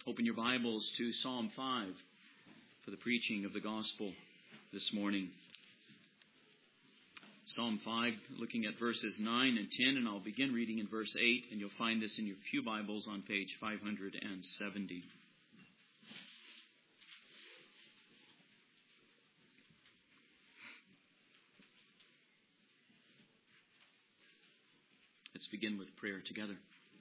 Open your Bibles to Psalm 5 for the preaching of the gospel this morning. Psalm 5, looking at verses 9 and 10, and I'll begin reading in verse 8, and you'll find this in your pew Bibles on page 570. Let's begin with prayer together.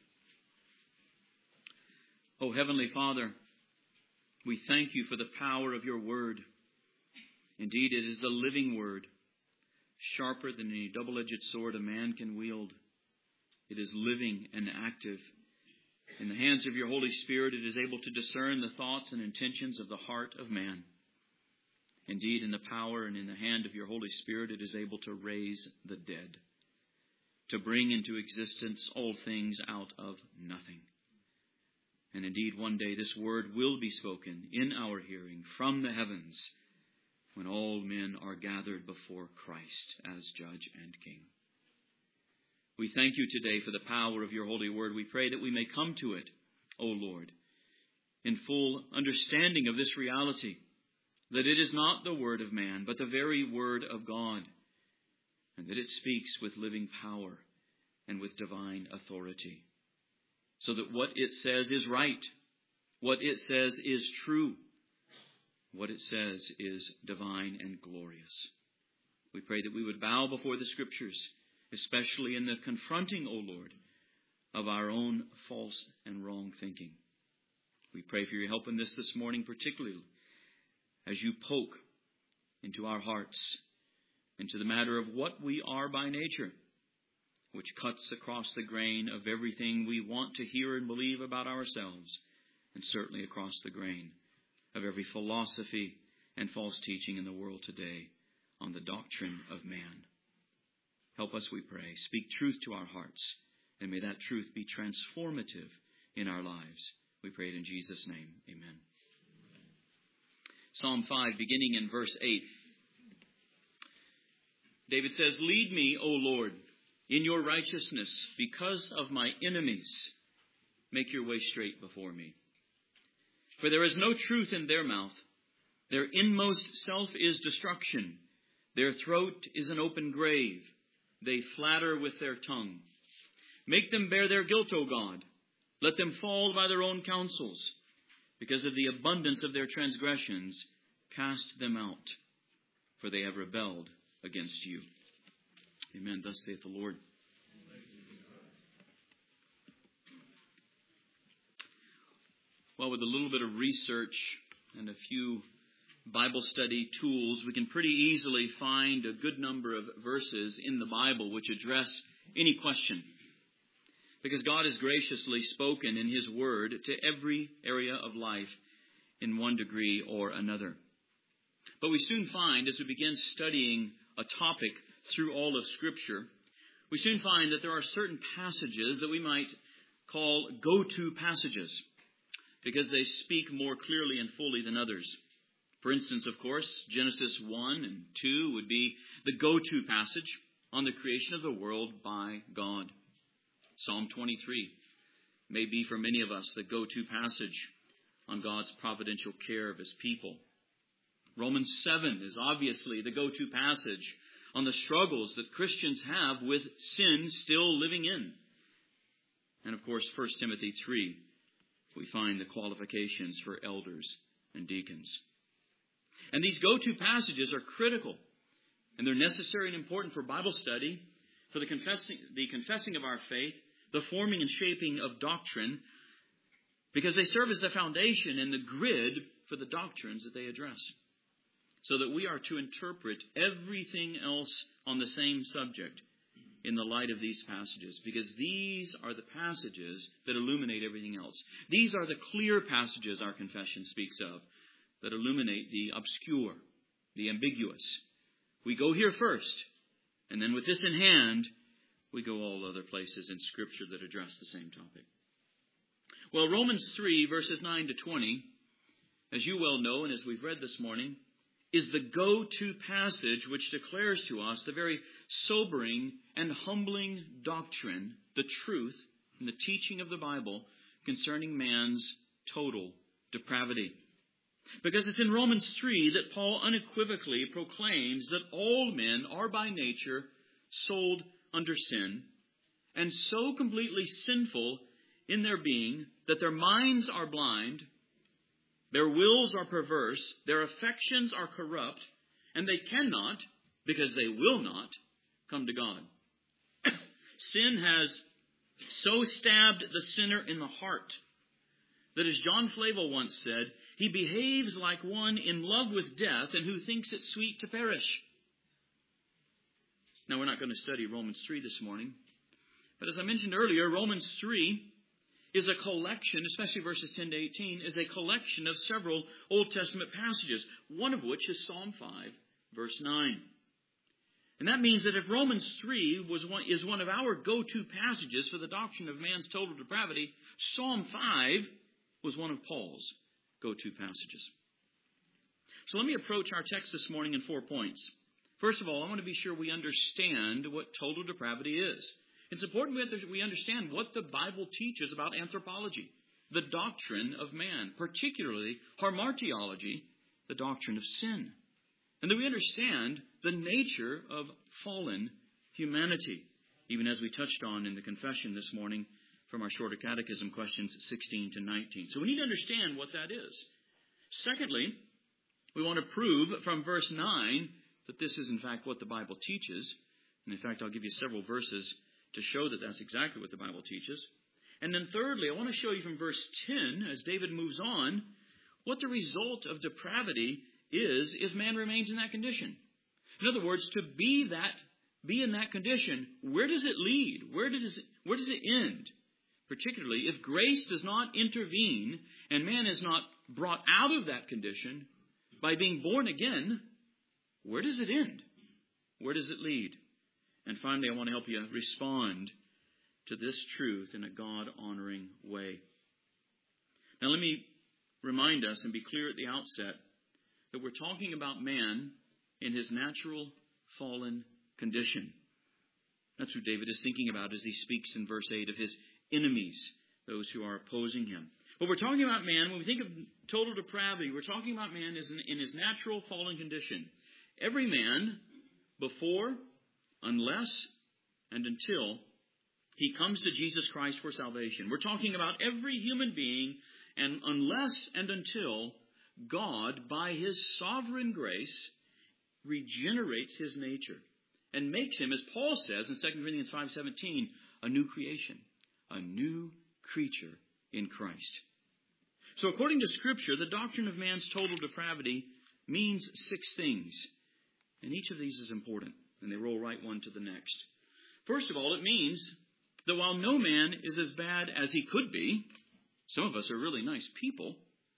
O Heavenly Father, we thank you for the power of your word. Indeed, it is the living word, sharper than any double-edged sword a man can wield. It is living and active. In the hands of your Holy Spirit, it is able to discern the thoughts and intentions of the heart of man. Indeed, in the power and in the hand of your Holy Spirit, it is able to raise the dead, to bring into existence all things out of nothing. And indeed, one day this word will be spoken in our hearing from the heavens when all men are gathered before Christ as Judge and King. We thank you today for the power of your holy word. We pray that we may come to it, O Lord, in full understanding of this reality, that it is not the word of man, but the very word of God, and that it speaks with living power and with divine authority, so that what it says is right, what it says is true, what it says is divine and glorious. We pray that we would bow before the Scriptures, especially in the confronting, O Lord, of our own false and wrong thinking. We pray for your help in this morning, particularly as you poke into our hearts, into the matter of what we are by nature, which cuts across the grain of everything we want to hear and believe about ourselves, and certainly across the grain of every philosophy and false teaching in the world today on the doctrine of man. Help us, we pray. Speak truth to our hearts, and may that truth be transformative in our lives. We pray it in Jesus' name. Amen. Psalm 5, beginning in verse 8. David says, "Lead me, O Lord, in your righteousness, because of my enemies. Make your way straight before me. For there is no truth in their mouth. Their inmost self is destruction. Their throat is an open grave. They flatter with their tongue. Make them bear their guilt, O God. Let them fall by their own counsels. Because of the abundance of their transgressions, cast them out, for they have rebelled against you." Amen. Thus saith the Lord. Well, with a little bit of research and a few Bible study tools, we can pretty easily find a good number of verses in the Bible which address any question, because God has graciously spoken in His Word to every area of life in one degree or another. But we soon find, as we begin studying a topic through all of Scripture, we soon find that there are certain passages that we might call go-to passages, because they speak more clearly and fully than others. For instance, of course, Genesis 1 and 2 would be the go-to passage on the creation of the world by God. Psalm 23 may be for many of us the go-to passage on God's providential care of His people. Romans 7 is obviously the go-to passage on the struggles that Christians have with sin still living in. And of course, 1 Timothy 3, we find the qualifications for elders and deacons. And these go-to passages are critical, and they're necessary and important for Bible study, for the confessing of our faith, the forming and shaping of doctrine, because they serve as the foundation and the grid for the doctrines that they address, so that we are to interpret everything else on the same subject in the light of these passages, because these are the passages that illuminate everything else. These are the clear passages our confession speaks of, that illuminate the obscure, the ambiguous. We go here first, and then with this in hand, we go all other places in Scripture that address the same topic. Well, Romans 3, verses 9 to 20, as you well know, and as we've read this morning, is the go-to passage which declares to us the very sobering and humbling doctrine, the truth, and the teaching of the Bible concerning man's total depravity. Because it's in Romans 3 that Paul unequivocally proclaims that all men are by nature sold under sin, and so completely sinful in their being that their minds are blind, their wills are perverse, their affections are corrupt, and they cannot, because they will not, come to God. Sin has so stabbed the sinner in the heart that, as John Flavel once said, he behaves like one in love with death and who thinks it sweet to perish. Now, we're not going to study Romans 3 this morning, but as I mentioned earlier, Romans 3 is a collection, especially verses 10 to 18, is a collection of several Old Testament passages, one of which is Psalm 5, verse 9. And that means that if Romans 3 is one of our go-to passages for the doctrine of man's total depravity, Psalm 5 was one of Paul's go-to passages. So let me approach our text this morning in 4 points. First of all, I want to be sure we understand what total depravity is. It's important that we understand what the Bible teaches about anthropology, the doctrine of man, particularly hamartiology, the doctrine of sin. And that we understand the nature of fallen humanity, even as we touched on in the confession this morning from our shorter catechism, questions 16 to 19. So we need to understand what that is. Secondly, we want to prove from verse 9 that this is in fact what the Bible teaches. And in fact, I'll give you several verses to show that that's exactly what the Bible teaches. And then thirdly, I want to show you from verse 10, as David moves on, what the result of depravity is if man remains in that condition. In other words, to be in that condition, where does it lead? Where does it end? Particularly if grace does not intervene and man is not brought out of that condition by being born again, where does it end? Where does it lead? And finally, I want to help you respond to this truth in a God-honoring way. Now, let me remind us and be clear at the outset that we're talking about man in his natural fallen condition. That's who David is thinking about as he speaks in verse 8 of his enemies, those who are opposing him. But we're talking about man, when we think of total depravity, we're talking about man in his natural fallen condition. Every man, before, unless, and until he comes to Jesus Christ for salvation. We're talking about every human being, and unless and until God, by His sovereign grace, regenerates his nature and makes him, as Paul says in 2 Corinthians 5:17, a new creation, a new creature in Christ. So according to Scripture, the doctrine of man's total depravity means 6 things. And each of these is important, and they roll right one to the next. First of all, it means that while no man is as bad as he could be, some of us are really nice people,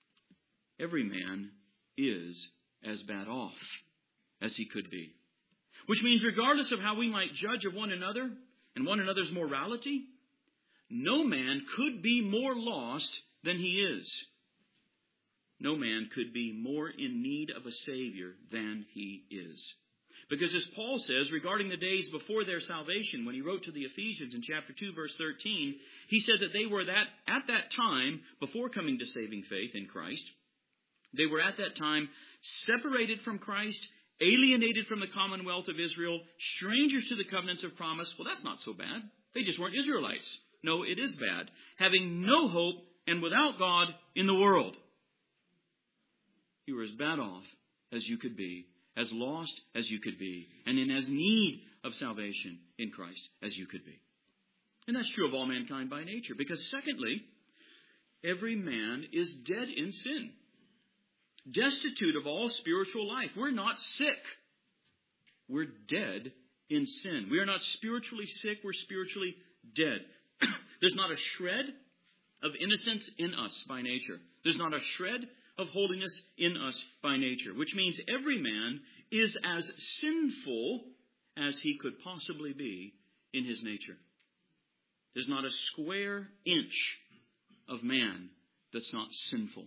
every man is as bad off as he could be. Which means regardless of how we might judge of one another and one another's morality, no man could be more lost than he is. No man could be more in need of a Savior than he is. Because as Paul says regarding the days before their salvation, when he wrote to the Ephesians in chapter 2, verse 13, he said that they were at that time, before coming to saving faith in Christ, they were at that time separated from Christ, alienated from the commonwealth of Israel, strangers to the covenants of promise. Well, that's not so bad. They just weren't Israelites. No, it is bad. Having no hope and without God in the world. You were as bad off as you could be, as lost as you could be, and in as need of salvation in Christ as you could be. And that's true of all mankind by nature. Because secondly, every man is dead in sin. Destitute of all spiritual life. We're not sick. We're dead in sin. We are not spiritually sick. We're spiritually dead. There's not a shred of innocence in us by nature. There's not a shred of holiness in us by nature. Which means every man is as sinful as he could possibly be in his nature. There's not a square inch of man that's not sinful.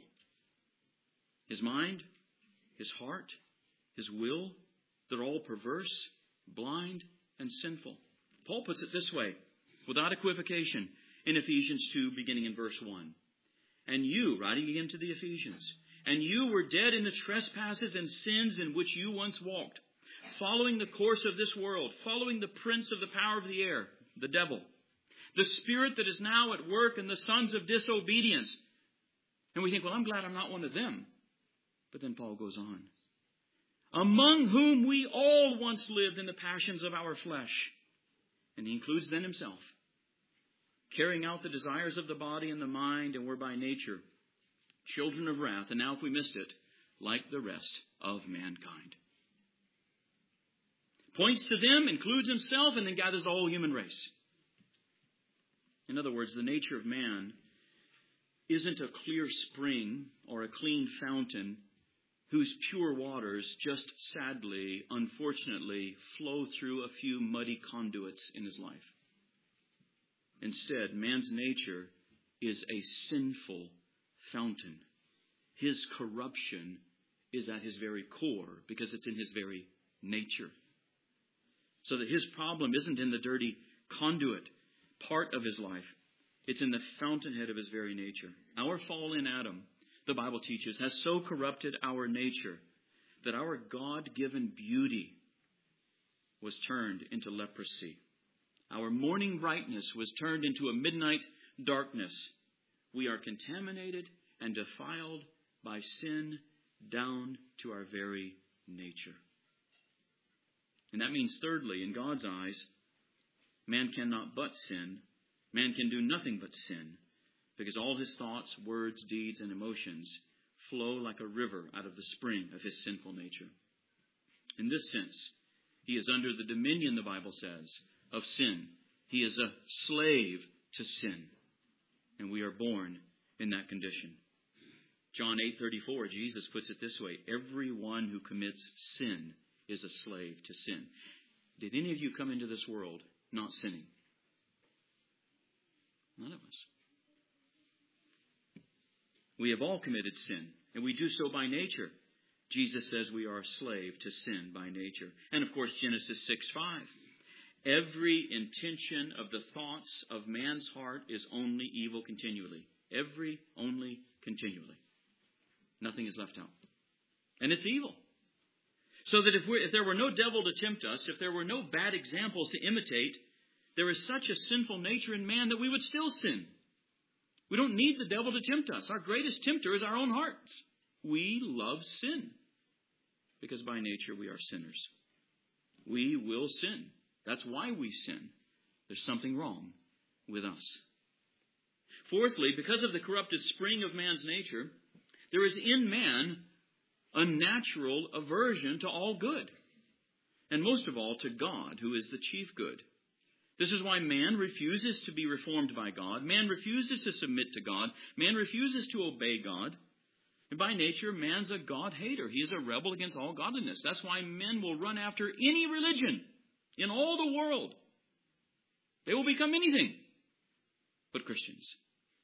His mind, his heart, his will, they're all perverse, blind, and sinful. Paul puts it this way, without equivocation, in Ephesians 2, beginning in verse 1. And you, writing again to the Ephesians, and you were dead in the trespasses and sins in which you once walked, following the course of this world, following the prince of the power of the air, the devil, the spirit that is now at work in the sons of disobedience. And we think, well, I'm glad I'm not one of them. But then Paul goes on. Among whom we all once lived in the passions of our flesh. And he includes then himself. Carrying out the desires of the body and the mind, and were by nature children of wrath. And now if we missed it, like the rest of mankind. Points to them, includes himself, and then gathers the whole human race. In other words, the nature of man isn't a clear spring or a clean fountain whose pure waters just sadly, unfortunately, flow through a few muddy conduits in his life. Instead, man's nature is a sinful fountain. His corruption is at his very core because it's in his very nature. So that his problem isn't in the dirty conduit part of his life. It's in the fountainhead of his very nature. Our fall in Adam, the Bible teaches, has so corrupted our nature that our God-given beauty was turned into leprosy. Our morning brightness was turned into a midnight darkness. We are contaminated and defiled by sin down to our very nature. And that means, thirdly, in God's eyes, man cannot but sin. Man can do nothing but sin, because all his thoughts, words, deeds, and emotions flow like a river out of the spring of his sinful nature. In this sense, he is under the dominion, the Bible says, of sin. He is a slave to sin, and we are born in that condition. John 8:34, Jesus puts it this way: everyone who commits sin is a slave to sin. Did any of you come into this world not sinning? None of us. We have all committed sin, and we do so by nature. Jesus says we are a slave to sin by nature. And of course, Genesis 6:5. Every intention of the thoughts of man's heart is only evil continually. Only continually. Nothing is left out. And it's evil. So that if there were no devil to tempt us, if there were no bad examples to imitate, there is such a sinful nature in man that we would still sin. We don't need the devil to tempt us. Our greatest tempter is our own hearts. We love sin because by nature we are sinners. We will sin. That's why we sin. There's something wrong with us. Fourthly, because of the corrupted spring of man's nature, there is in man a natural aversion to all good, and most of all to God, who is the chief good. This is why man refuses to be reformed by God. Man refuses to submit to God. Man refuses to obey God. And by nature, man's a God-hater. He is a rebel against all godliness. That's why men will run after any religion in all the world. They will become anything but Christians.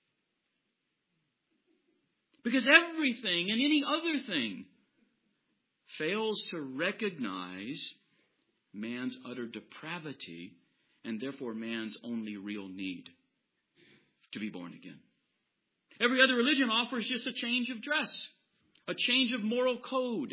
Because everything and any other thing fails to recognize man's utter depravity and therefore man's only real need to be born again. Every other religion offers just a change of dress, a change of moral code.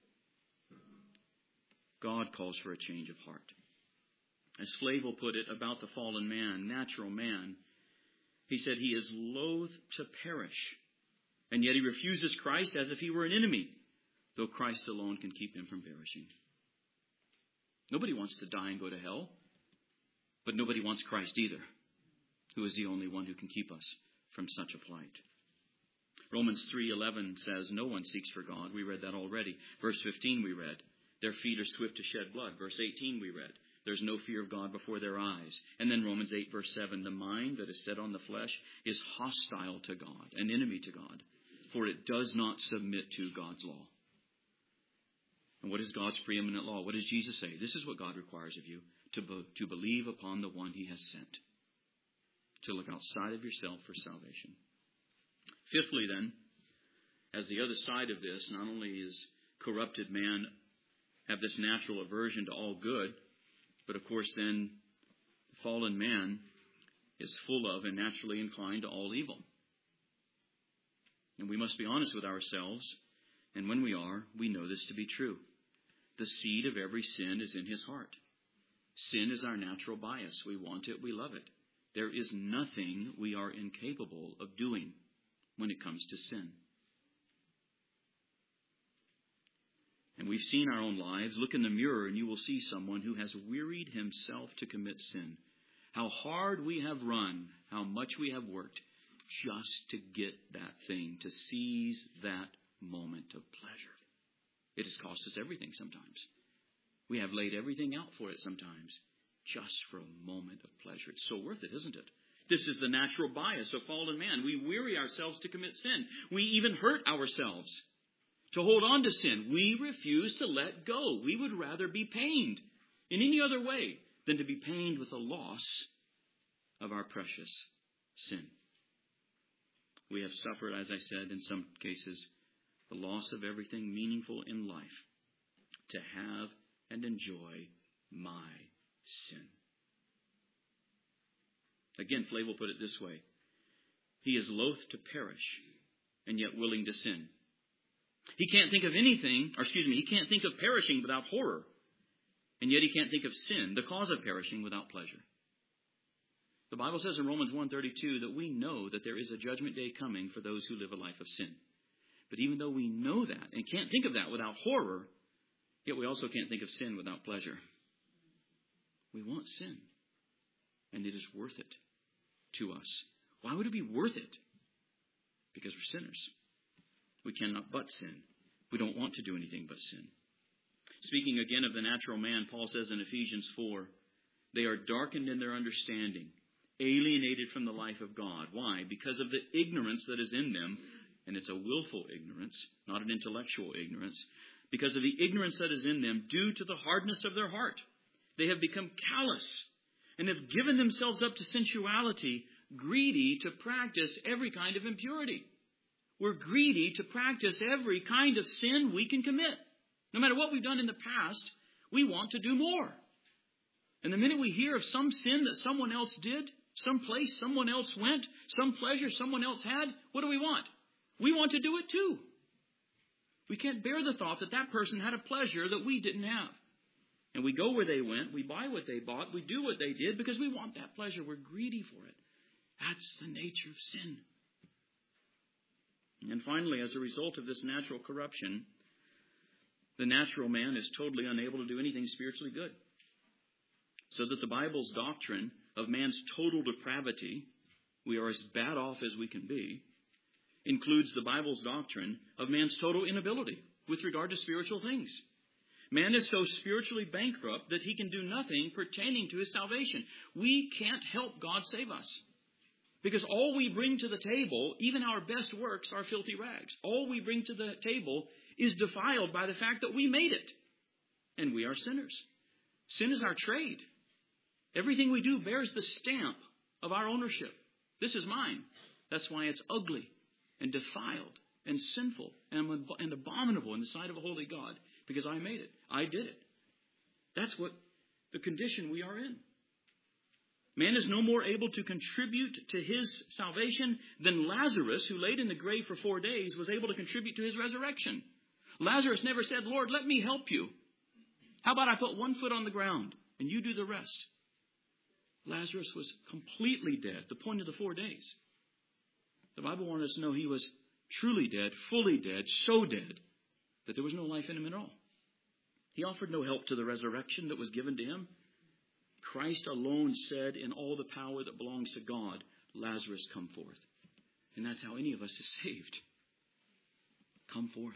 God calls for a change of heart. As Flavel put it about the fallen man, natural man, he said he is loath to perish, and yet he refuses Christ as if he were an enemy, though Christ alone can keep him from perishing. Nobody wants to die and go to hell, but nobody wants Christ either, who is the only one who can keep us from such a plight. Romans 3:11 says, no one seeks for God. We read that already. Verse 15 we read, their feet are swift to shed blood. Verse 18 we read, there's no fear of God before their eyes. And then Romans 8 verse 7, the mind that is set on the flesh is hostile to God, an enemy to God, for it does not submit to God's law. And what is God's preeminent law? What does Jesus say? This is what God requires of you, to believe upon the one he has sent, to look outside of yourself for salvation. Fifthly, then, as the other side of this, not only is corrupted man have this natural aversion to all good, but of course then fallen man is full of and naturally inclined to all evil. And we must be honest with ourselves. And when we are, we know this to be true. The seed of every sin is in his heart. Sin is our natural bias. We want it, we love it. There is nothing we are incapable of doing when it comes to sin. And we've seen our own lives. Look in the mirror and you will see someone who has wearied himself to commit sin. How hard we have run, how much we have worked just to get that thing, to seize that moment of pleasure. It has cost us everything sometimes. We have laid everything out for it sometimes, just for a moment of pleasure. It's so worth it, isn't it? This is the natural bias of fallen man. We weary ourselves to commit sin. We even hurt ourselves to hold on to sin. We refuse to let go. We would rather be pained in any other way than to be pained with the loss of our precious sin. We have suffered, as I said, in some cases, the loss of everything meaningful in life to have and enjoy my sin. Again, Flavel put it this way. He is loath to perish and yet willing to sin. He can't think of he can't think of perishing without horror. And yet he can't think of sin, the cause of perishing, without pleasure. The Bible says in Romans 1:32 that we know that there is a judgment day coming for those who live a life of sin. But even though we know that and can't think of that without horror, yet we also can't think of sin without pleasure. We want sin. And it is worth it to us. Why would it be worth it? Because we're sinners. We cannot but sin. We don't want to do anything but sin. Speaking again of the natural man, Paul says in Ephesians 4, they are darkened in their understanding, alienated from the life of God. Why? Because of the ignorance that is in them, and it's a willful ignorance, not an intellectual ignorance, because of the ignorance that is in them due to the hardness of their heart. They have become callous and have given themselves up to sensuality, greedy to practice every kind of impurity. We're greedy to practice every kind of sin we can commit. No matter what we've done in the past, we want to do more. And the minute we hear of some sin that someone else did, some place someone else went, some pleasure someone else had, what do we want? We want to do it too. We can't bear the thought that that person had a pleasure that we didn't have. And we go where they went, we buy what they bought, we do what they did because we want that pleasure. We're greedy for it. That's the nature of sin. And finally, as a result of this natural corruption, the natural man is totally unable to do anything spiritually good. So that the Bible's doctrine of man's total depravity, we are as bad off as we can be, includes the Bible's doctrine of man's total inability with regard to spiritual things. Man is so spiritually bankrupt that he can do nothing pertaining to his salvation. We can't help God save us. Because all we bring to the table, even our best works, are filthy rags. All we bring to the table is defiled by the fact that we made it. And we are sinners. Sin is our trade. Everything we do bears the stamp of our ownership. This is mine. That's why it's ugly and defiled and sinful and abominable in the sight of a holy God. Because I made it. I did it. That's what the condition we are in. Man is no more able to contribute to his salvation than Lazarus, who laid in the grave for 4 days, was able to contribute to his resurrection. Lazarus never said, Lord, let me help you. How about I put one foot on the ground and you do the rest? Lazarus was completely dead, the point of the 4 days. The Bible wanted us to know he was truly dead, fully dead, so dead that there was no life in him at all. He offered no help to the resurrection that was given to him. Christ alone said, in all the power that belongs to God, Lazarus, come forth. And that's how any of us is saved. Come forth.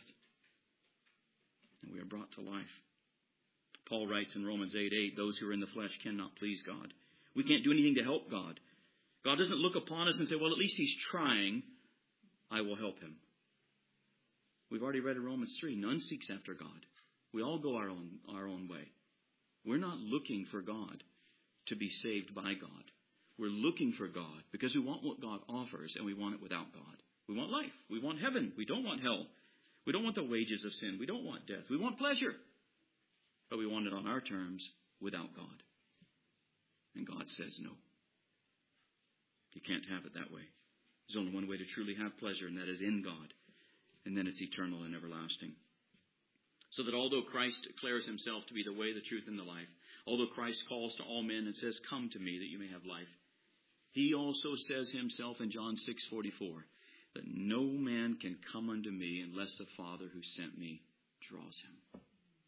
And we are brought to life. Paul writes in Romans 8:8, those who are in the flesh cannot please God. We can't do anything to help God. God doesn't look upon us and say, well, at least he's trying. I will help him. We've already read in Romans 3, none seeks after God. We all go our own way. We're not looking for God to be saved by God. We're looking for God because we want what God offers and we want it without God. We want life. We want heaven. We don't want hell. We don't want the wages of sin. We don't want death. We want pleasure. But we want it on our terms without God. And God says no. You can't have it that way. There's only one way to truly have pleasure, and that is in God. And then it's eternal and everlasting. So that although Christ declares himself to be the way, the truth, and the life, although Christ calls to all men and says, "Come to me that you may have life," he also says himself in John 6:44 that no man can come unto me unless the Father who sent me draws him.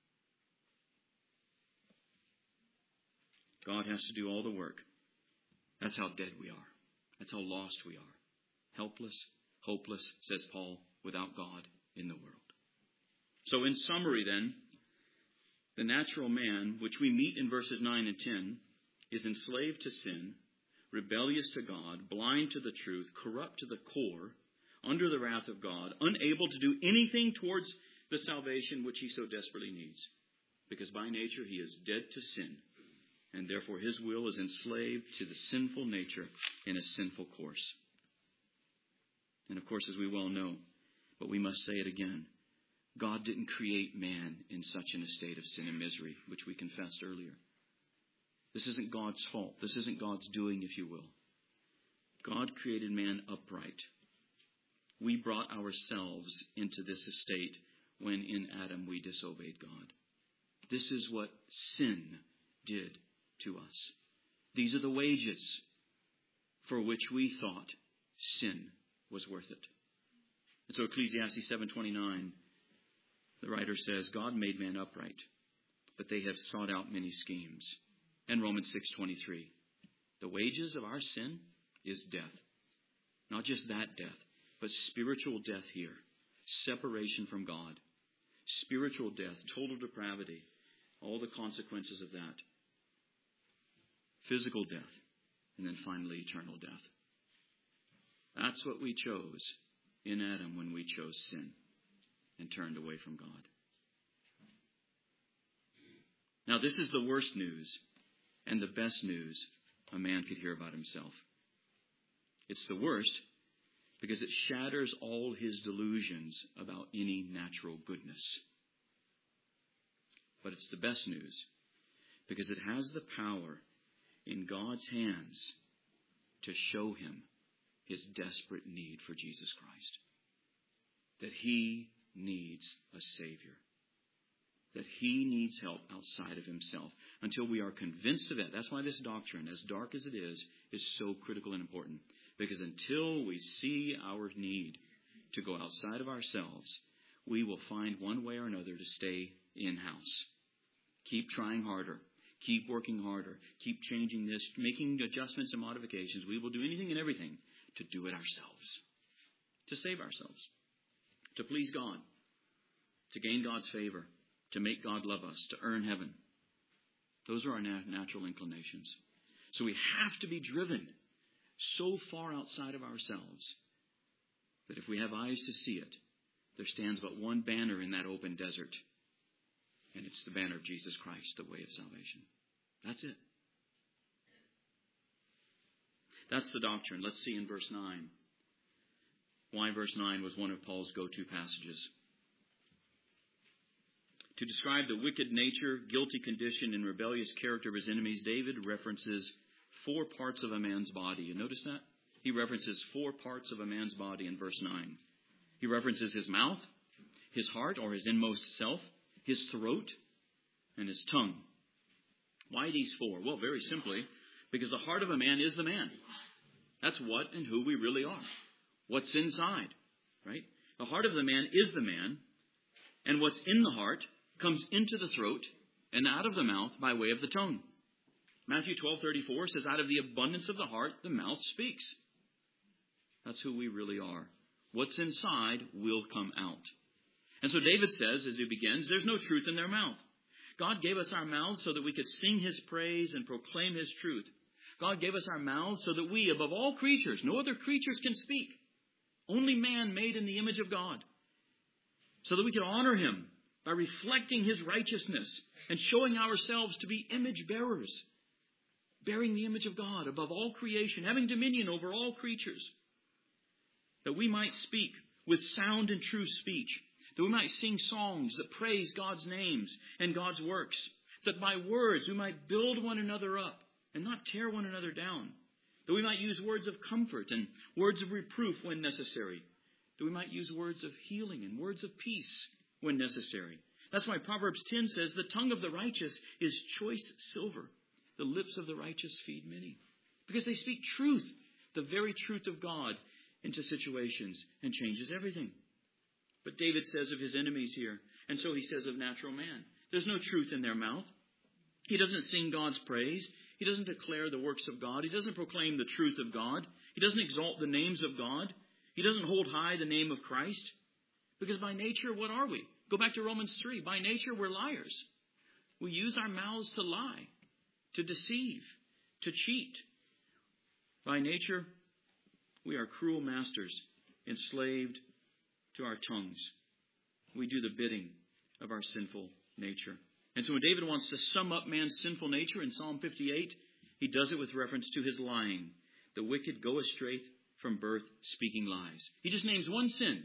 God has to do all the work. That's how dead we are. That's how lost we are. Helpless, hopeless, says Paul, without God in the world. So in summary then, the natural man, which we meet in verses 9 and 10, is enslaved to sin, rebellious to God, blind to the truth, corrupt to the core, under the wrath of God, unable to do anything towards the salvation which he so desperately needs. Because by nature he is dead to sin, and therefore his will is enslaved to the sinful nature in a sinful course. And of course, as we well know, but we must say it again, God didn't create man in such an estate of sin and misery, which we confessed earlier. This isn't God's fault. This isn't God's doing, if you will. God created man upright. We brought ourselves into this estate when in Adam we disobeyed God. This is what sin did to us. These are the wages for which we thought sin was worth it. And so Ecclesiastes 7:29, the writer says, God made man upright, but they have sought out many schemes. And Romans 6:23, the wages of our sin is death. Not just that death, but spiritual death here. Separation from God. Spiritual death, total depravity, all the consequences of that. Physical death, and then finally eternal death. That's what we chose in Adam when we chose sin and turned away from God. Now this is the worst news and the best news a man could hear about himself. It's the worst because it shatters all his delusions about any natural goodness. But it's the best news because it has the power in God's hands to show him his desperate need for Jesus Christ. That he needs a Savior. That he needs help outside of himself. Until we are convinced of it. That's why this doctrine, as dark as it is so critical and important. Because until we see our need to go outside of ourselves, we will find one way or another to stay in-house. Keep trying harder. Keep working harder. Keep changing this, making adjustments and modifications. We will do anything and everything to do it ourselves. To save ourselves. To please God. To gain God's favor. To make God love us. To earn heaven. Those are our natural inclinations. So we have to be driven so far outside of ourselves that if we have eyes to see it, there stands but one banner in that open desert. And it's the banner of Jesus Christ, the way of salvation. That's it. That's the doctrine. Let's see in verse 9 why verse 9 was one of Paul's go-to passages. To describe the wicked nature, guilty condition, and rebellious character of his enemies, David references 4 parts of a man's body. You notice that? He references 4 parts of a man's body in verse 9. He references his mouth, his heart, or his inmost self, his throat, and his tongue. Why these 4? Well, very simply, because the heart of a man is the man. That's what and who we really are. What's inside, right? The heart of the man is the man, and what's in the heart comes into the throat and out of the mouth by way of the tongue. Matthew 12:34 says, out of the abundance of the heart, the mouth speaks. That's who we really are. What's inside will come out. And so David says, as he begins, there's no truth in their mouth. God gave us our mouths so that we could sing his praise and proclaim his truth. God gave us our mouths so that we, above all creatures, no other creatures can speak. Only man made in the image of God. So that we can honor him by reflecting his righteousness and showing ourselves to be image bearers. Bearing the image of God above all creation, having dominion over all creatures. That we might speak with sound and true speech. That we might sing songs that praise God's names and God's works. That by words we might build one another up and not tear one another down. That we might use words of comfort and words of reproof when necessary. That we might use words of healing and words of peace when necessary. That's why Proverbs 10 says, the tongue of the righteous is choice silver. The lips of the righteous feed many. Because they speak truth, the very truth of God, into situations and changes everything. But David says of his enemies here, and so he says of natural man, there's no truth in their mouth. He doesn't sing God's praise. He doesn't declare the works of God. He doesn't proclaim the truth of God. He doesn't exalt the names of God. He doesn't hold high the name of Christ. Because by nature, what are we? Go back to Romans 3. By nature, we're liars. We use our mouths to lie, to deceive, to cheat. By nature, we are cruel masters, enslaved to our tongues. We do the bidding of our sinful nature. And so when David wants to sum up man's sinful nature in Psalm 58, he does it with reference to his lying. The wicked go astray from birth, speaking lies. He just names one sin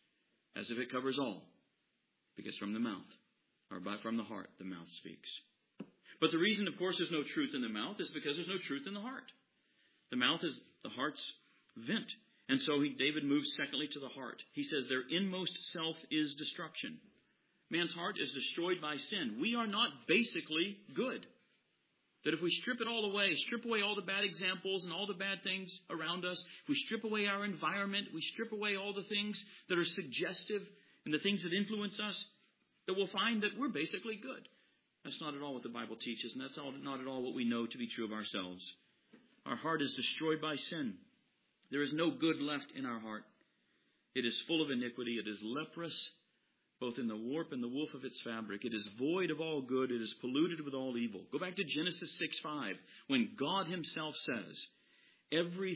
as if it covers all. Because from the mouth, or from the heart, the mouth speaks. But the reason, of course, there's no truth in the mouth is because there's no truth in the heart. The mouth is the heart's vent. And so David moves secondly to the heart. He says their inmost self is destruction. Man's heart is destroyed by sin. We are not basically good. That if we strip it all away, strip away all the bad examples and all the bad things around us, if we strip away our environment, we strip away all the things that are suggestive and the things that influence us, that we'll find that we're basically good. That's not at all what the Bible teaches, and that's not at all what we know to be true of ourselves. Our heart is destroyed by sin. There is no good left in our heart. It is full of iniquity. It is leprous, both in the warp and the woof of its fabric. It is void of all good. It is polluted with all evil. Go back to Genesis 6:5, when God himself says, every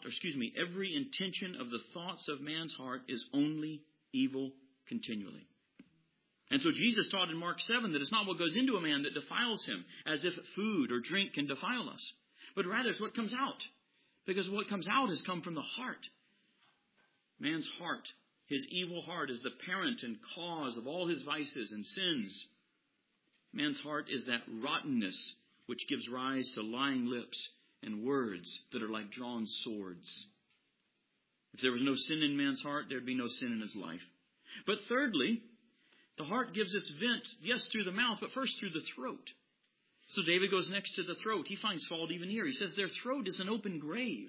intention of the thoughts of man's heart is only evil continually. And so Jesus taught in Mark 7 that it's not what goes into a man that defiles him, as if food or drink can defile us, but rather it's what comes out. Because what comes out has come from the heart. Man's heart, his evil heart, is the parent and cause of all his vices and sins. Man's heart is that rottenness which gives rise to lying lips and words that are like drawn swords. If there was no sin in man's heart, there'd be no sin in his life. But thirdly, the heart gives its vent, yes, through the mouth, but first through the throat. So David goes next to the throat. He finds fault even here. He says their throat is an open grave.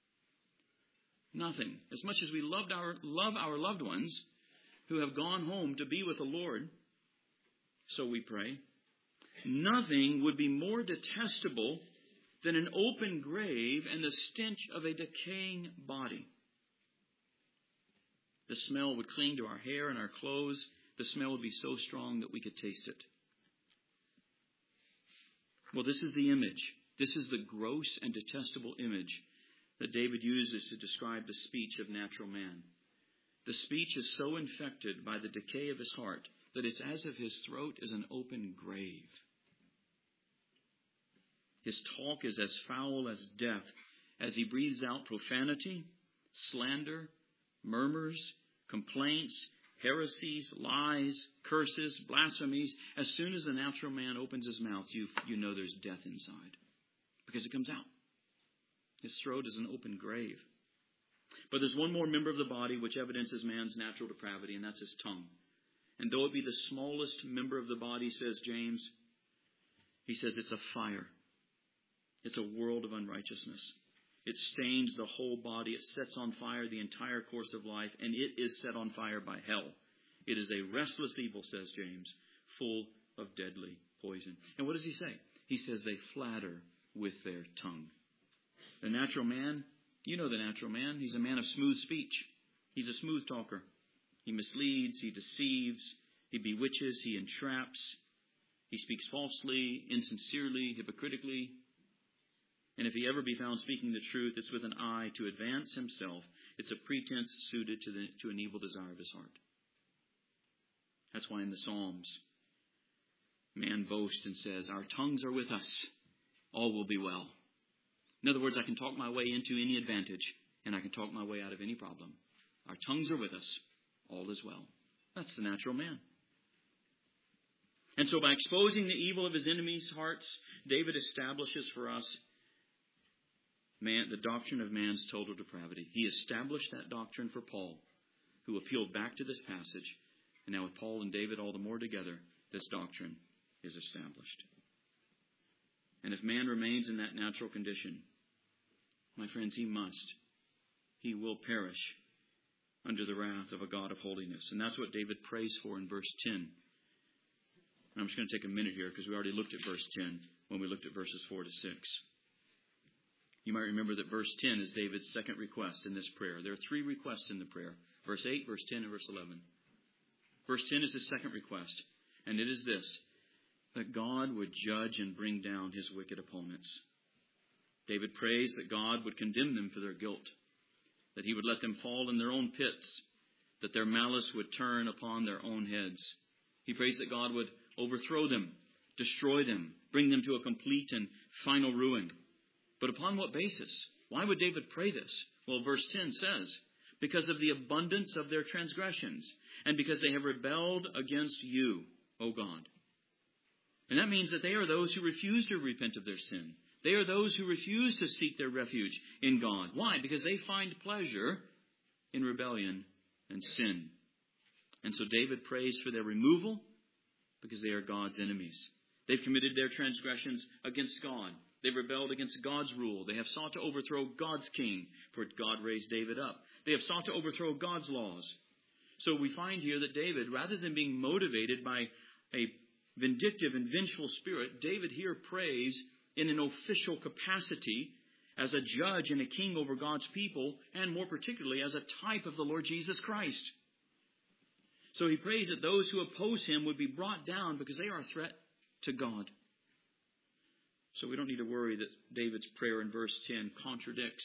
Nothing. As much as we love our loved ones who have gone home to be with the Lord, so we pray, nothing would be more detestable than an open grave and the stench of a decaying body. The smell would cling to our hair and our clothes. The smell would be so strong that we could taste it. Well, this is the image. This is the gross and detestable image that David uses to describe the speech of natural man. The speech is so infected by the decay of his heart that it's as if his throat is an open grave. His talk is as foul as death as he breathes out profanity, slander, murmurs, complaints, heresies, lies, curses, blasphemies. As soon as the natural man opens his mouth, you know there's death inside. Because it comes out. His throat is an open grave. But there's one more member of the body which evidences man's natural depravity, and that's his tongue. And though it be the smallest member of the body, says James, he says it's a fire. It's a world of unrighteousness. It stains the whole body. It sets on fire the entire course of life, and it is set on fire by hell. It is a restless evil, says James, full of deadly poison. And what does he say? He says they flatter with their tongue. The natural man, you know the natural man. He's a man of smooth speech. He's a smooth talker. He misleads, he deceives, he bewitches, he entraps. He speaks falsely, insincerely, hypocritically. And if he ever be found speaking the truth, it's with an eye to advance himself. It's a pretense suited to an evil desire of his heart. That's why in the Psalms, man boasts and says, our tongues are with us. All will be well. In other words, I can talk my way into any advantage, and I can talk my way out of any problem. Our tongues are with us. All is well. That's the natural man. And so by exposing the evil of his enemies' hearts, David establishes for us the doctrine of man's total depravity. He established that doctrine for Paul, who appealed back to this passage. And now with Paul and David all the more together, this doctrine is established. And if man remains in that natural condition, my friends, he will perish under the wrath of a God of holiness. And that's what David prays for in verse 10. And I'm just going to take a minute here because we already looked at verse 10 when we looked at verses 4 to 6. You might remember that verse 10 is David's second request in this prayer. There are three requests in the prayer. Verse 8, verse 10, and verse 11. Verse 10 is his second request, and it is this, that God would judge and bring down his wicked opponents. David prays that God would condemn them for their guilt, that he would let them fall in their own pits, that their malice would turn upon their own heads. He prays that God would overthrow them, destroy them, bring them to a complete and final ruin. But upon what basis? Why would David pray this? Well, verse 10 says, because of the abundance of their transgressions, and because they have rebelled against you, O God. And that means that they are those who refuse to repent of their sin. They are those who refuse to seek their refuge in God. Why? Because they find pleasure in rebellion and sin. And so David prays for their removal because they are God's enemies. They've committed their transgressions against God. They've rebelled against God's rule. They have sought to overthrow God's king, for God raised David up. They have sought to overthrow God's laws. So we find here that David, rather than being motivated by a vindictive and vengeful spirit, David here prays in an official capacity as a judge and a king over God's people, and more particularly as a type of the Lord Jesus Christ. So he prays that those who oppose him would be brought down because they are a threat to God. So we don't need to worry that David's prayer in verse 10 contradicts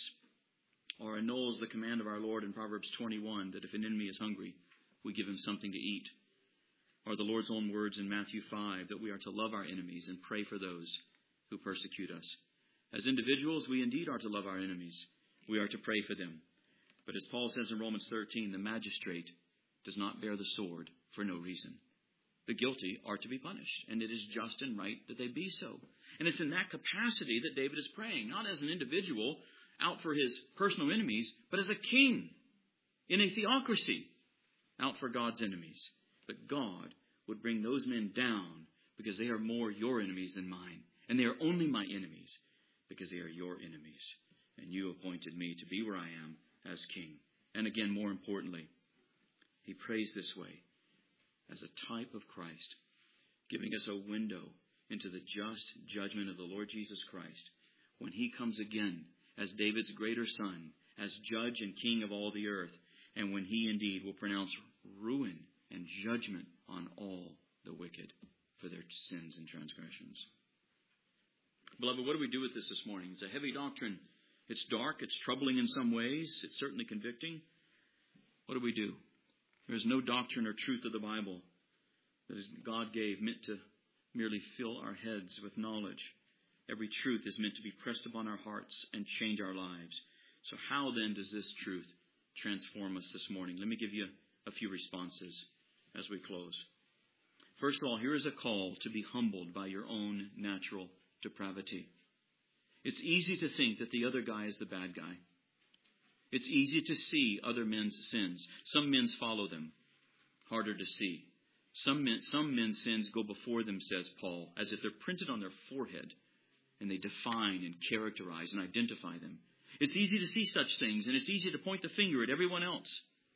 or annuls the command of our Lord in Proverbs 21 that if an enemy is hungry, we give him something to eat. Or the Lord's own words in Matthew 5 that we are to love our enemies and pray for those who persecute us. As individuals, we indeed are to love our enemies. We are to pray for them. But as Paul says in Romans 13, the magistrate does not bear the sword for no reason. The guilty are to be punished, and it is just and right that they be so. And it's in that capacity that David is praying, not as an individual out for his personal enemies, but as a king in a theocracy out for God's enemies. That God would bring those men down because they are more your enemies than mine. And they are only my enemies because they are your enemies. And you appointed me to be where I am as king. And again, more importantly, he prays this way as a type of Christ, giving us a window into the just judgment of the Lord Jesus Christ when he comes again as David's greater son, as judge and king of all the earth, and when he indeed will pronounce ruin and judgment on all the wicked for their sins and transgressions. Beloved, what do we do with this morning? It's a heavy doctrine. It's dark. It's troubling in some ways. It's certainly convicting. What do? There is no doctrine or truth of the Bible that God gave meant to merely fill our heads with knowledge. Every truth is meant to be pressed upon our hearts and change our lives. So how then does this truth transform us this morning? Let me give you a few responses as we close. First of all, here is a call to be humbled by your own natural depravity. It's easy to think that the other guy is the bad guy. It's easy to see other men's sins. Some men's follow them. Harder to see. Some men's sins go before them, says Paul, as if they're printed on their forehead, and they define and characterize and identify them. It's easy to see such things, and it's easy to point the finger at everyone else.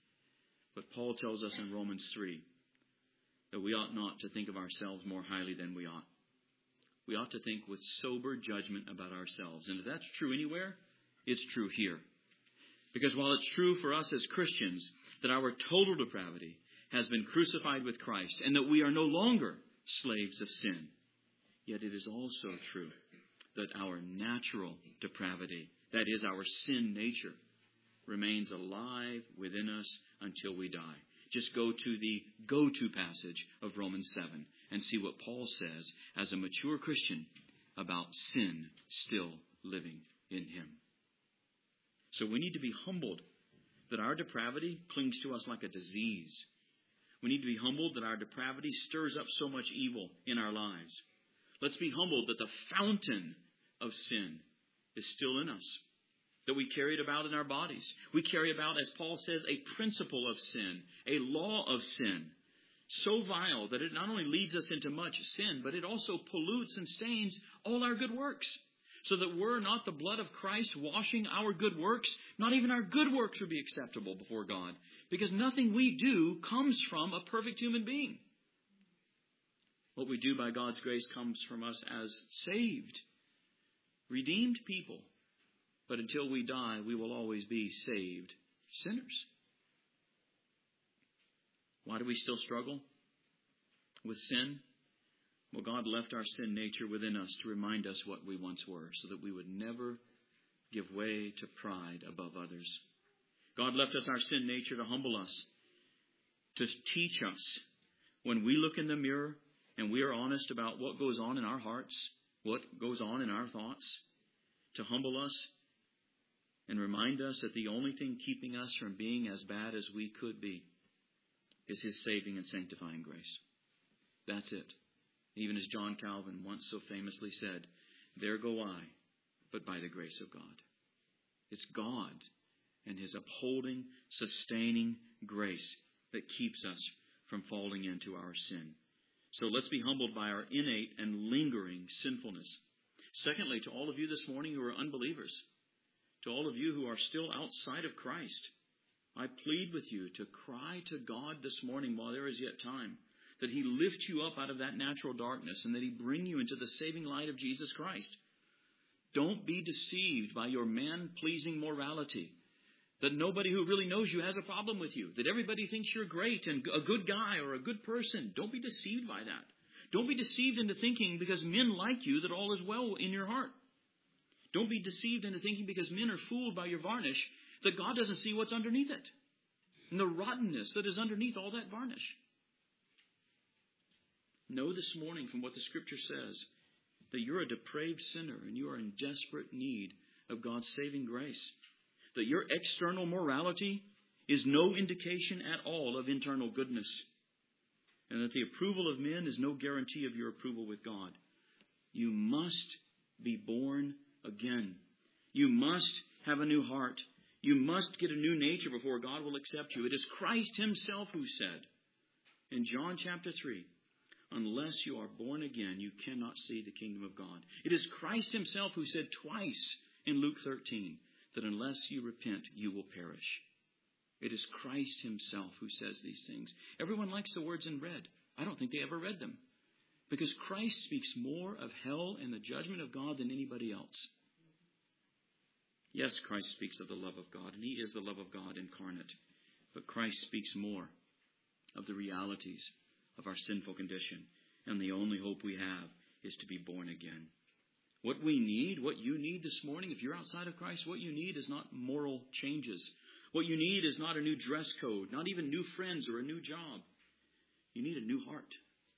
But Paul tells us in Romans 3 that we ought not to think of ourselves more highly than we ought. We ought to think with sober judgment about ourselves. And if that's true anywhere, it's true here. Because while it's true for us as Christians that our total depravity has been crucified with Christ and that we are no longer slaves of sin, yet it is also true that our natural depravity, that is our sin nature, remains alive within us until we die. Just go to the go-to passage of Romans 7 and see what Paul says as a mature Christian about sin still living in him. So we need to be humbled that our depravity clings to us like a disease. We need to be humbled that our depravity stirs up so much evil in our lives. Let's be humbled that the fountain of sin is still in us. that we carry it about in our bodies. We carry about, as Paul says, a principle of sin, a law of sin, so vile that it not only leads us into much sin, but it also pollutes and stains all our good works. So that were not the blood of Christ washing our good works, not even our good works would be acceptable before God. Because nothing we do comes from a perfect human being. What we do by God's grace comes from us as saved, redeemed people. But until we die, we will always be saved sinners. Why do we still struggle with sin? Well, God left our sin nature within us to remind us what we once were, so that we would never give way to pride above others. God left us our sin nature to humble us, to teach us when we look in the mirror and we are honest about what goes on in our hearts, what goes on in our thoughts, to humble us and remind us that the only thing keeping us from being as bad as we could be is His saving and sanctifying grace. That's it. Even as John Calvin once so famously said, "There go I, but by the grace of God." It's God and His upholding, sustaining grace that keeps us from falling into our sin. So let's be humbled by our innate and lingering sinfulness. Secondly, to all of you this morning who are unbelievers, to all of you who are still outside of Christ, I plead with you to cry to God this morning while there is yet time, that He lift you up out of that natural darkness and that He bring you into the saving light of Jesus Christ. Don't be deceived by your man-pleasing morality, that nobody who really knows you has a problem with you, that everybody thinks you're great and a good guy or a good person. Don't be deceived by that. Don't be deceived into thinking because men like you that all is well in your heart. Don't be deceived into thinking because men are fooled by your varnish that God doesn't see what's underneath it and the rottenness that is underneath all that varnish. Know this morning from what the Scripture says that you're a depraved sinner and you are in desperate need of God's saving grace. That your external morality is no indication at all of internal goodness. And that the approval of men is no guarantee of your approval with God. You must be born again. You must have a new heart. You must get a new nature before God will accept you. It is Christ Himself who said in John chapter 3, "Unless you are born again, you cannot see the kingdom of God." It is Christ Himself who said twice in Luke 13 that unless you repent, you will perish. It is Christ Himself who says these things. Everyone likes the words in red. I don't think they ever read them. Because Christ speaks more of hell and the judgment of God than anybody else. Yes, Christ speaks of the love of God, and He is the love of God incarnate. But Christ speaks more of the realities of our sinful condition. And the only hope we have is to be born again. What we need, what you need this morning, if you're outside of Christ, what you need is not moral changes. What you need is not a new dress code, not even new friends or a new job. You need a new heart.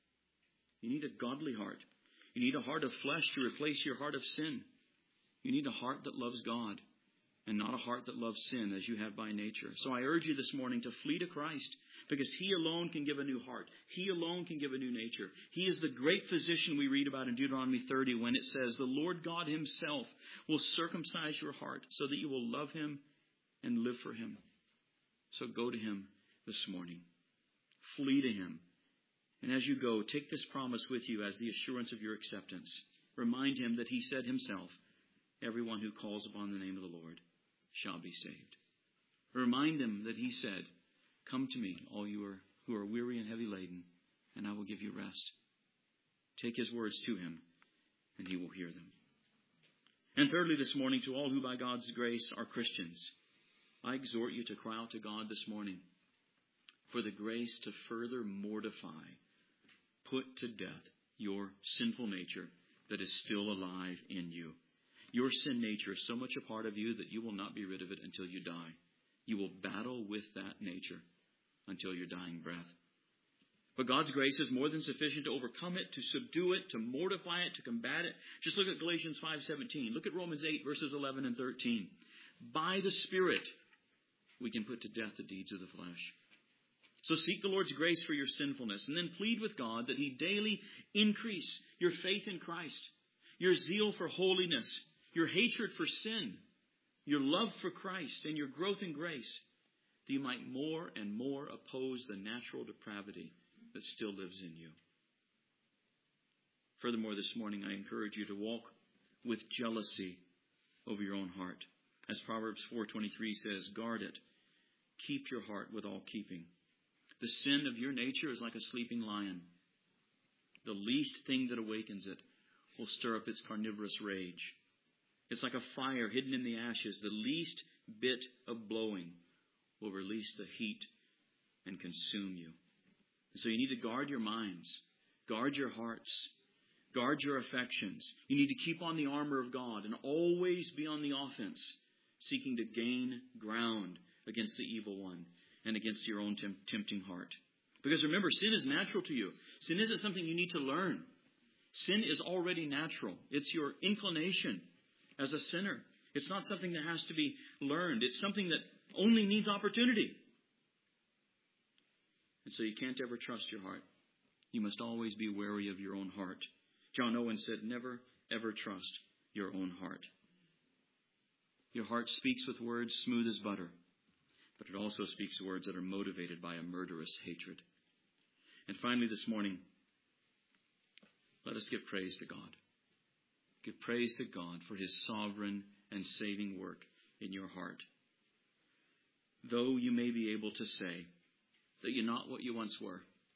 You need a godly heart. You need a heart of flesh to replace your heart of sin. You need a heart that loves God and not a heart that loves sin as you have by nature. So I urge you this morning to flee to Christ because He alone can give a new heart. He alone can give a new nature. He is the great physician we read about in Deuteronomy 30 when it says, "The Lord God Himself will circumcise your heart so that you will love Him and live for Him." So go to Him this morning. Flee to Him. And as you go, take this promise with you as the assurance of your acceptance. Remind Him that He said Himself, "Everyone who calls upon the name of the Lord shall be saved." Remind Him that He said, "Come to me, all you who are weary and heavy laden, and I will give you rest." Take His words to Him, and He will hear them. And thirdly, this morning, to all who by God's grace are Christians, I exhort you to cry out to God this morning for the grace to further mortify, put to death your sinful nature that is still alive in you. Your sin nature is so much a part of you that you will not be rid of it until you die. You will battle with that nature until your dying breath. But God's grace is more than sufficient to overcome it, to subdue it, to mortify it, to combat it. Just look at Galatians 5:17. Look at Romans 8, verses 11 and 13. By the Spirit, we can put to death the deeds of the flesh. So seek the Lord's grace for your sinfulness, and then plead with God that He daily increase your faith in Christ, your zeal for holiness, your hatred for sin, your love for Christ, and your growth in grace, that you might more and more oppose the natural depravity that still lives in you. Furthermore, this morning I encourage you to walk with jealousy over your own heart. As Proverbs 4:23 says, guard it. Keep your heart with all keeping. The sin of your nature is like a sleeping lion. The least thing that awakens it will stir up its carnivorous rage. It's like a fire hidden in the ashes. The least bit of blowing will release the heat and consume you. And so you need to guard your minds, guard your hearts, guard your affections. You need to keep on the armor of God and always be on the offense, seeking to gain ground against the evil one and against your own tempting heart. Because remember, sin is natural to you. Sin isn't something you need to learn. Sin is already natural. It's your inclination as a sinner. It's not something that has to be learned. It's something that only needs opportunity. And so you can't ever trust your heart. You must always be wary of your own heart. John Owen said, never, ever trust your own heart. Your heart speaks with words smooth as butter, but it also speaks words that are motivated by a murderous hatred. And finally this morning, let us give praise to God. Give praise to God for His sovereign and saving work in your heart. Though you may be able to say that you're not what you once were,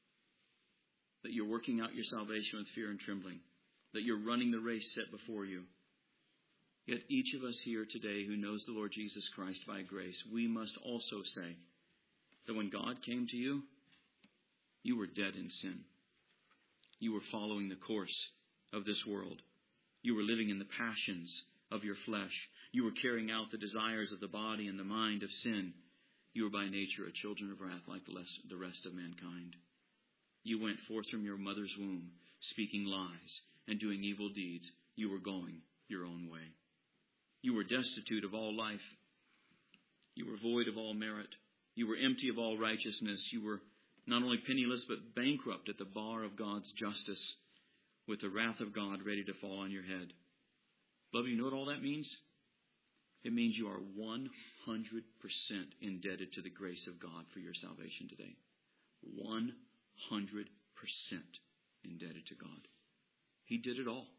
that you're working out your salvation with fear and trembling, that you're running the race set before you, yet each of us here today who knows the Lord Jesus Christ by grace, we must also say that when God came to you, you were dead in sin. You were following the course of this world. You were living in the passions of your flesh. You were carrying out the desires of the body and the mind of sin. You were by nature a children of wrath like the rest of mankind. You went forth from your mother's womb, speaking lies and doing evil deeds. You were going your own way. You were destitute of all life. You were void of all merit. You were empty of all righteousness. You were not only penniless, but bankrupt at the bar of God's justice, with the wrath of God ready to fall on your head. Beloved, you know what all that means? It means you are 100% indebted to the grace of God for your salvation today. 100% indebted to God. He did it all.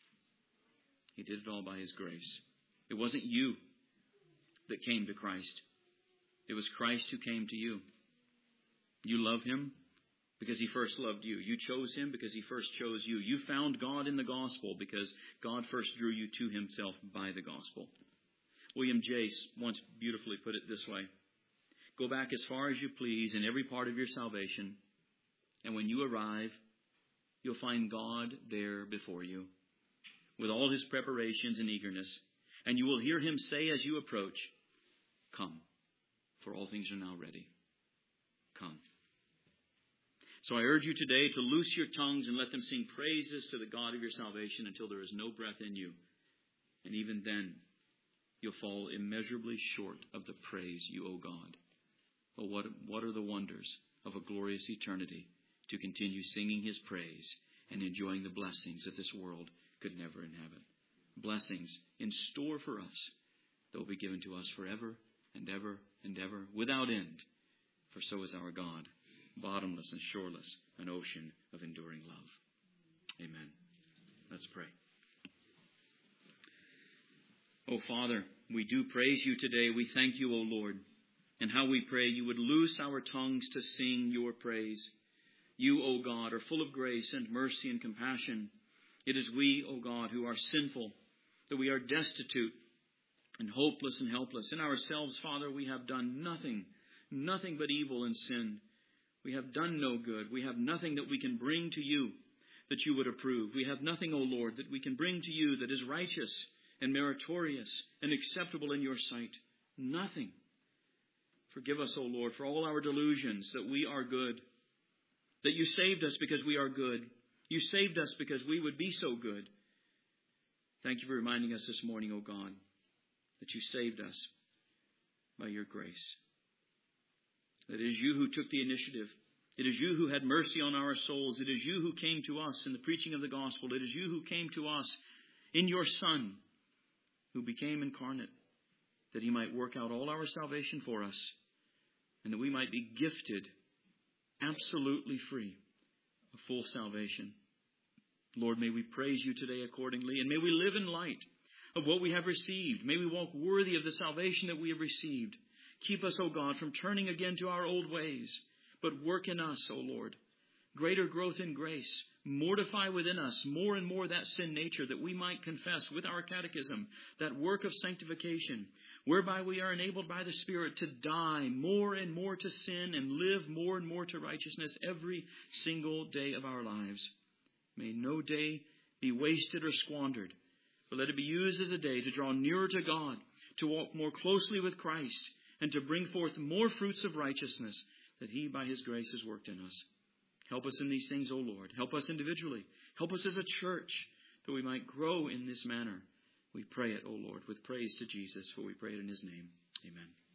He did it all by His grace. It wasn't you that came to Christ. It was Christ who came to you. You love Him because He first loved you. You chose Him because He first chose you. You found God in the gospel because God first drew you to Himself by the gospel. William Jace once beautifully put it this way: go back as far as you please in every part of your salvation, and when you arrive, you'll find God there before you with all His preparations and eagerness, and you will hear Him say as you approach, "Come, for all things are now ready. Come." So I urge you today to loose your tongues and let them sing praises to the God of your salvation until there is no breath in you. And even then, you'll fall immeasurably short of the praise you owe God. But what are the wonders of a glorious eternity to continue singing His praise and enjoying the blessings that this world could never inhabit. Blessings in store for us that will be given to us forever and ever and ever without end. For so is our God, bottomless and shoreless, an ocean of enduring love. Amen. Let's pray. Oh, Father, we do praise You today. We thank You, O Lord, and how we pray You would loose our tongues to sing Your praise. You, O God, are full of grace and mercy and compassion. It is we, O God, who are sinful, that we are destitute and hopeless and helpless. In ourselves, Father, we have done nothing but evil and sin. We have done no good. We have nothing that we can bring to You that You would approve. We have nothing, O Lord, that we can bring to You that is righteous and meritorious and acceptable in Your sight. Nothing. Forgive us, O Lord, for all our delusions that we are good, that You saved us because we are good. You saved us because we would be so good. Thank You for reminding us this morning, O God, that You saved us by Your grace. That it is You who took the initiative. It is You who had mercy on our souls. It is You who came to us in the preaching of the gospel. It is You who came to us in Your Son, who became incarnate that He might work out all our salvation for us, and that we might be gifted absolutely free of full salvation. Lord, may we praise You today accordingly, and may we live in light of what we have received. May we walk worthy of the salvation that we have received. Keep us, O God, from turning again to our old ways, but work in us, O Lord, greater growth in grace. Mortify within us more and more that sin nature, that we might confess with our catechism that work of sanctification, whereby we are enabled by the Spirit to die more and more to sin and live more and more to righteousness every single day of our lives. May no day be wasted or squandered, but let it be used as a day to draw nearer to God, to walk more closely with Christ, and to bring forth more fruits of righteousness that He by His grace has worked in us. Help us in these things, O Lord. Help us individually. Help us as a church, that we might grow in this manner. We pray it, O Lord, with praise to Jesus, for we pray it in His name. Amen.